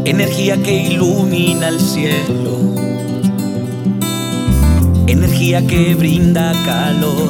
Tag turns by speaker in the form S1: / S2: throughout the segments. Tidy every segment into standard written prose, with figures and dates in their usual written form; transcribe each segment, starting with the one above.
S1: Energía que ilumina el cielo, energía que brinda calor.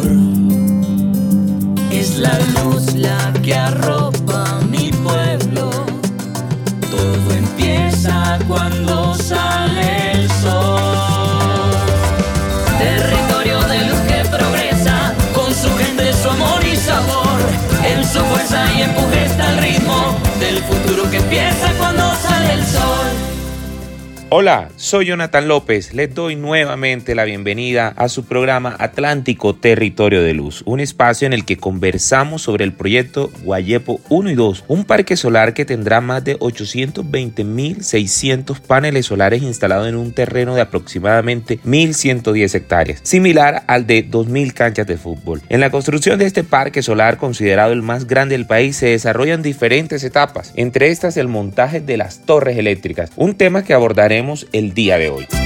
S1: Es la luz la que arropa mi pueblo. Todo empieza cuando sale el sol. Territorio de luz que progresa, con su gente, su amor y sabor. En su fuerza y empuje está el ritmo del futuro que empieza cuando sale el sol.
S2: Hola, soy Jonathan López. Les doy nuevamente la bienvenida a su programa Atlántico Territorio de Luz, un espacio en el que conversamos sobre el proyecto Guayepo 1 y 2, un parque solar que tendrá más de 820.600 paneles solares instalados en un terreno de aproximadamente 1.110 hectáreas, similar al de 2.000 canchas de fútbol. En la construcción de este parque solar, considerado el más grande del país, se desarrollan diferentes etapas, entre estas el montaje de las torres eléctricas, un tema que abordaremos el día de hoy.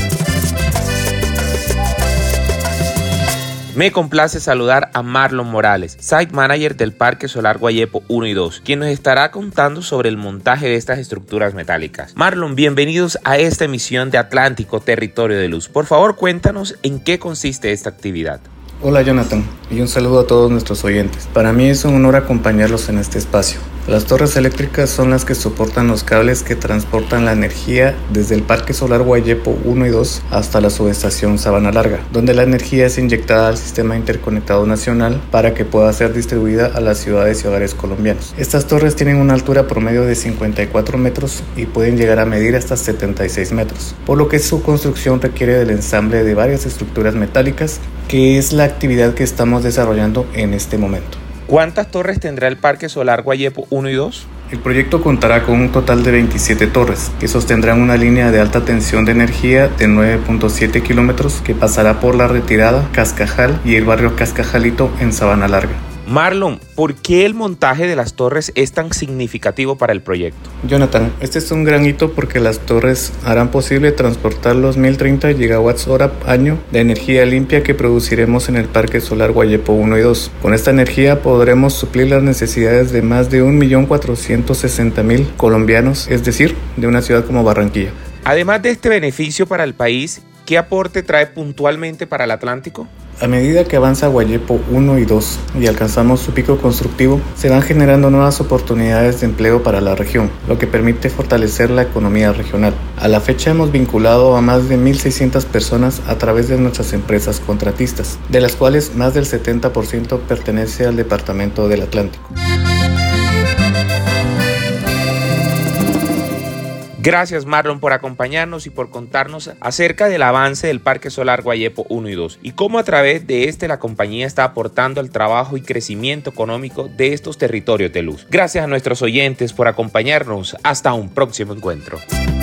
S2: Me complace saludar a Marlon Morales, Site Manager del Parque Solar Guayepo 1 y 2, quien nos estará contando sobre el montaje de estas estructuras metálicas. Marlon, bienvenidos a esta emisión de Atlántico Territorio de Luz. Por favor, cuéntanos en qué consiste esta actividad.
S3: Hola Jonathan, y un saludo a todos nuestros oyentes. Para mí es un honor acompañarlos en este espacio. Las torres eléctricas son las que soportan los cables que transportan la energía desde el Parque Solar Guayepo 1 y 2 hasta la subestación Sabana Larga, donde la energía es inyectada al Sistema Interconectado Nacional para que pueda ser distribuida a las ciudades y hogares colombianos. Estas torres tienen una altura promedio de 54 metros y pueden llegar a medir hasta 76 metros, por lo que su construcción requiere del ensamble de varias estructuras metálicas, que es la actividad que estamos desarrollando en este momento.
S2: ¿Cuántas torres tendrá el Parque Solar Guayepo 1 y 2?
S3: El proyecto contará con un total de 27 torres que sostendrán una línea de alta tensión de energía de 9.7 kilómetros que pasará por La Retirada, Cascajal y el barrio Cascajalito en Sabana Larga.
S2: Marlon, ¿por qué el montaje de las torres es tan significativo para el proyecto?
S3: Jonathan, este es un gran hito porque las torres harán posible transportar los 1030 gigawatts hora año de energía limpia que produciremos en el Parque Solar Guayepo 1 y 2. Con esta energía podremos suplir las necesidades de más de 1.460.000 colombianos, es decir, de una ciudad como Barranquilla.
S2: Además de este beneficio para el país, ¿qué aporte trae puntualmente para el Atlántico?
S3: A medida que avanza Guayepo 1 y 2 y alcanzamos su pico constructivo, se van generando nuevas oportunidades de empleo para la región, lo que permite fortalecer la economía regional. A la fecha hemos vinculado a más de 1.600 personas a través de nuestras empresas contratistas, de las cuales más del 70% pertenece al Departamento del Atlántico.
S2: Gracias Marlon por acompañarnos y por contarnos acerca del avance del Parque Solar Guayepo 1 y 2 y cómo a través de este la compañía está aportando al trabajo y crecimiento económico de estos territorios de luz. Gracias a nuestros oyentes por acompañarnos. Hasta un próximo encuentro.